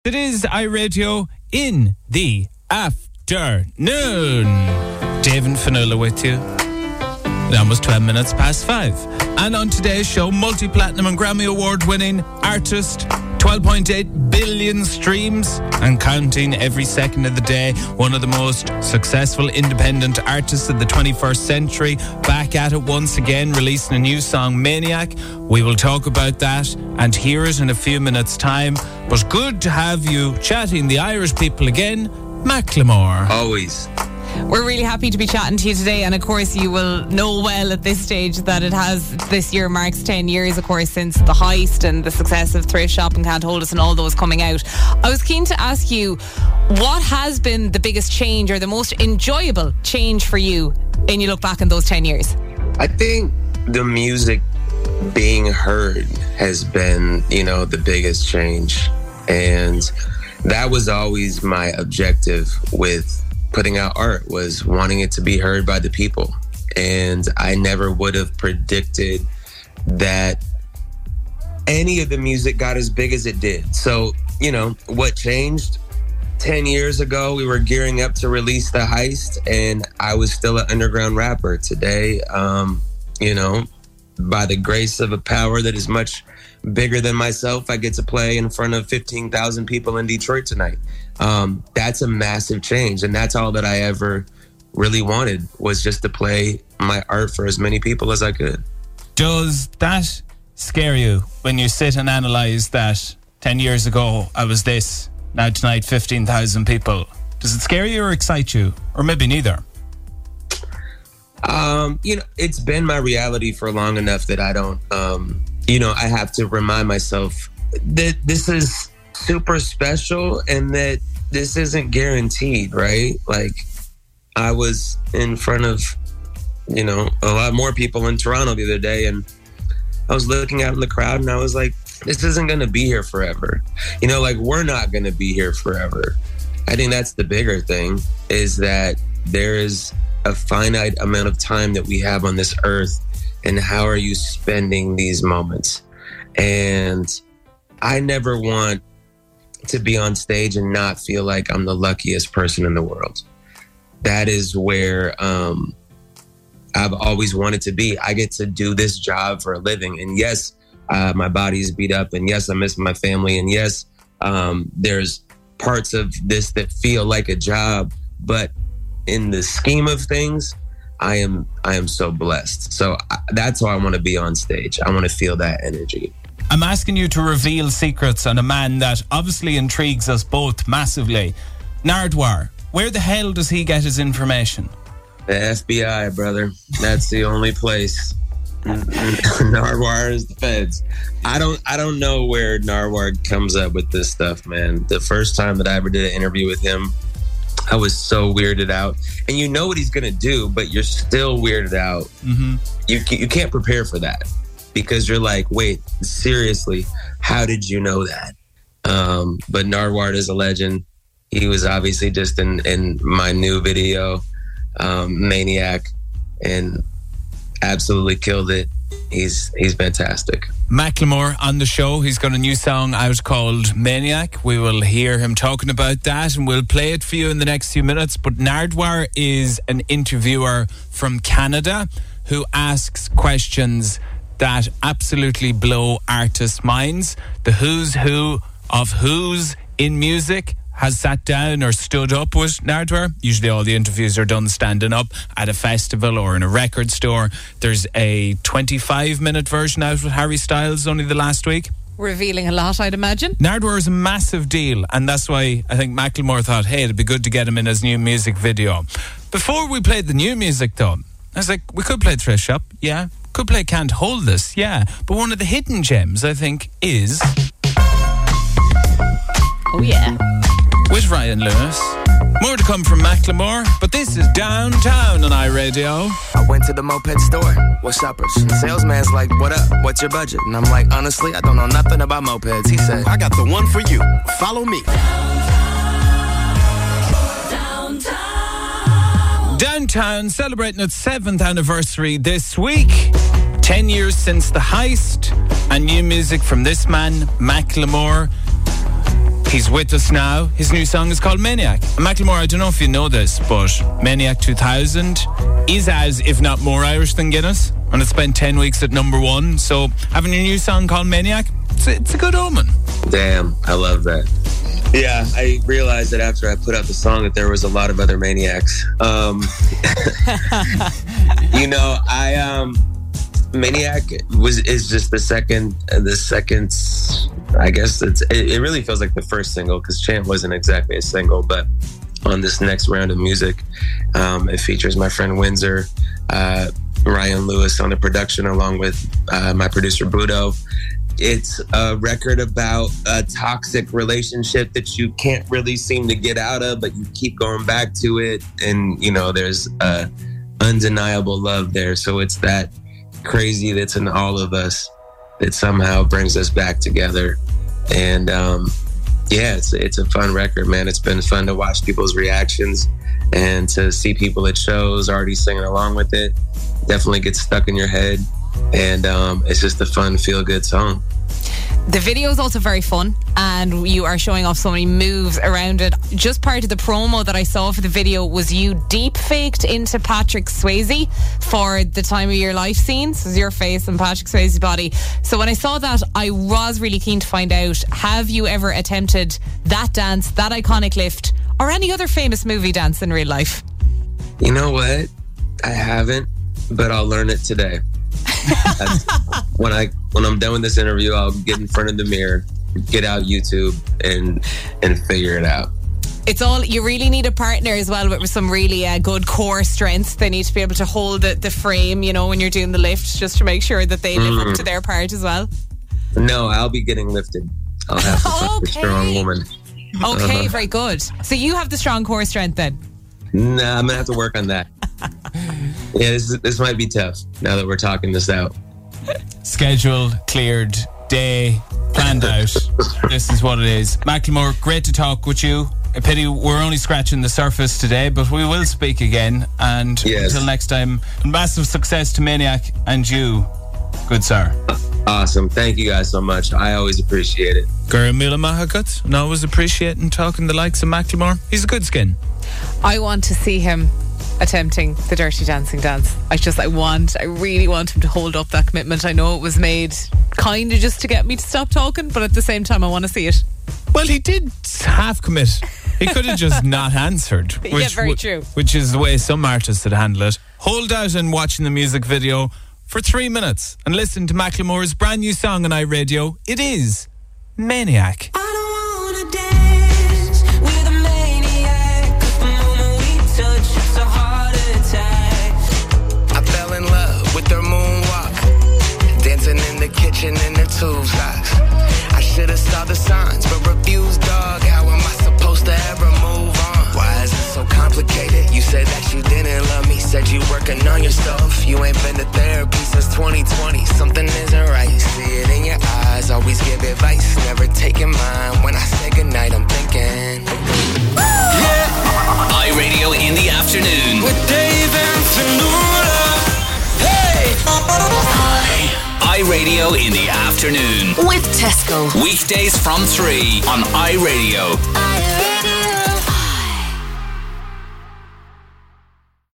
It is iRadio in the afternoon. Dave and Fionnuala with you. Almost 12 minutes past 5. And on today's show, multi-platinum and Grammy Award winning artist, 12.8 billion streams and counting every second of the day. One of the most successful independent artists of the 21st century. Back at it once again, releasing a new song, Maniac. We will talk about that and hear it in a few minutes' time. But good to have you chatting the Irish people again, Macklemore. Always. We're really happy to be chatting to you today, and of course you will know well at this stage that it has, this year marks 10 years of course since The Heist and the success of Thrift Shop and Can't Hold Us and all those coming out. I was keen to ask you, what has been the biggest change or the most enjoyable change for you when you look back on those 10 years? I think the music being heard has been, the biggest change, and that was always my objective with putting out art, was wanting it to be heard by the people. And I never would have predicted that any of the music got as big as it did. So, what changed? 10 years ago, we were gearing up to release The Heist, and I was still an underground rapper. Today, by the grace of a power that is much bigger than myself, I get to play in front of 15,000 people in Detroit tonight. That's a massive change, and that's all that I ever really wanted, was just to play my art for as many people as I could. Does that scare you when you sit and analyse that 10 years ago I was this, now tonight 15,000 people? Does it scare you or excite you? Or maybe neither? It's been my reality for long enough that I don't, I have to remind myself that this is super special and that this isn't guaranteed, right? Like, I was in front of, a lot more people in Toronto the other day, and I was looking out in the crowd and I was like, this isn't going to be here forever. We're not going to be here forever. I think that's the bigger thing, is that there is a finite amount of time that we have on this earth, and how are you spending these moments? And I never want to be on stage and not feel like I'm the luckiest person in the world. That is where I've always wanted to be. I get to do this job for a living. And yes, my body's beat up. And yes, I miss my family. And yes, there's parts of this that feel like a job. But in the scheme of things, I am so blessed. So that's how I want to be on stage. I want to feel that energy. I'm asking you to reveal secrets on a man that obviously intrigues us both massively. Nardwuar, where the hell does he get his information? The FBI, brother. That's the only place. Nardwuar is the feds. I don't know where Nardwuar comes up with this stuff, man. The first time that I ever did an interview with him, I was so weirded out. And you know what he's going to do, but you're still weirded out. Mm-hmm. You can't prepare for that, because you're like, wait, seriously, how did you know that? But Nardwuar is a legend. He was obviously just in my new video, Maniac, and absolutely killed it. He's fantastic. Macklemore on the show. He's got a new song out called Maniac. We will hear him talking about that, and we'll play it for you in the next few minutes. But Nardwuar is an interviewer from Canada who asks questions that absolutely blow artists' minds. The who's who of who's in music has sat down or stood up with Nardwuar. Usually all the interviews are done standing up at a festival or in a record store. There's a 25-minute version out with Harry Styles only the last week. Revealing a lot, I'd imagine. Nardwuar is a massive deal, and that's why I think Macklemore thought, hey, it'd be good to get him in his new music video. Before we played the new music, though, I was like, we could play Thrift Shop, yeah. Could play Can't Hold This, yeah. But one of the hidden gems, I think, is... Oh, yeah. With Ryan Lewis. More to come from Macklemore, but this is Downtown on iRadio. I went to the moped store with shoppers. The salesman's like, what up? What's your budget? And I'm like, honestly, I don't know nothing about mopeds. He said, I got the one for you. Follow me. Downtown celebrating its 7th anniversary this week. 10 years since The Heist, and new music from this man, Macklemore. He's with us now. His new song is called Maniac. And Macklemore, I don't know if you know this, but Maniac 2000 is as, if not more Irish than Guinness. And it spent 10 weeks at number 1. So having a new song called Maniac, it's a good omen. Damn, I love that. Yeah, I realized that after I put out the song that there was a lot of other maniacs. Maniac is just the second. I guess it really feels like the first single, because Chant wasn't exactly a single, but on this next round of music, it features my friend Windsor, Ryan Lewis on the production, along with my producer Budo. It's a record about a toxic relationship that you can't really seem to get out of, but you keep going back to it, and there's undeniable love there. So it's that crazy that's in all of us that somehow brings us back together. And it's a fun record, man. It's been fun to watch people's reactions and to see people at shows already singing along with it. Definitely gets stuck in your head, and it's just a fun, feel-good song. The video is also very fun, and you are showing off so many moves around it. Just part of the promo that I saw for the video was you deep faked into Patrick Swayze for the Time of Your Life scenes. This is your face and Patrick Swayze's body. So when I saw that, I was really keen to find out, have you ever attempted that dance, that iconic lift, or any other famous movie dance in real life? You know what? I haven't, but I'll learn it today. When I'm done with this interview, I'll get in front of the mirror, get out YouTube, and figure it out. It's all, you really need a partner as well with some really good core strength. They need to be able to hold the frame, when you're doing the lift, just to make sure that they live up to their part as well. No, I'll be getting lifted. I'll have to find a strong woman. Okay, very good. So you have the strong core strength then? Nah, I'm gonna have to work on that. Yeah, this might be tough now that we're talking this out. Scheduled, cleared, day, planned out. This is what it is. Macklemore, great to talk with you. A pity we're only scratching the surface today, but we will speak again. And until next time, massive success to Maniac and you, good sir. Awesome. Thank you guys so much. I always appreciate it. Gura Mila Mahagut, and always appreciating talking the likes of Macklemore. He's a good skin. I want to see him attempting the Dirty Dancing dance. I really want him to hold up that commitment. I know it was made kind of just to get me to stop talking, but at the same time I want to see it. Well, he did half commit. He could have just not answered. Yeah, very true. Which is the way some artists would handle it. Hold out and watching the music video for 3 minutes and listen to Macklemore's brand new song on iRadio. It is Maniac. Kitchen in the tube socks. I should've saw the signs, but refused, dog. How am I supposed to ever move on? Why is it so complicated? You said that you didn't love me, said you working on your stuff. You ain't been to therapy since 2020. Something isn't right. See it in your eyes. Always give advice, never taking mine. When I say goodnight, I'm thinking. Yeah. iRadio in the afternoon with Dave and Fanula. Hey. iRadio in the afternoon with Tesco. Weekdays from 3 on iRadio.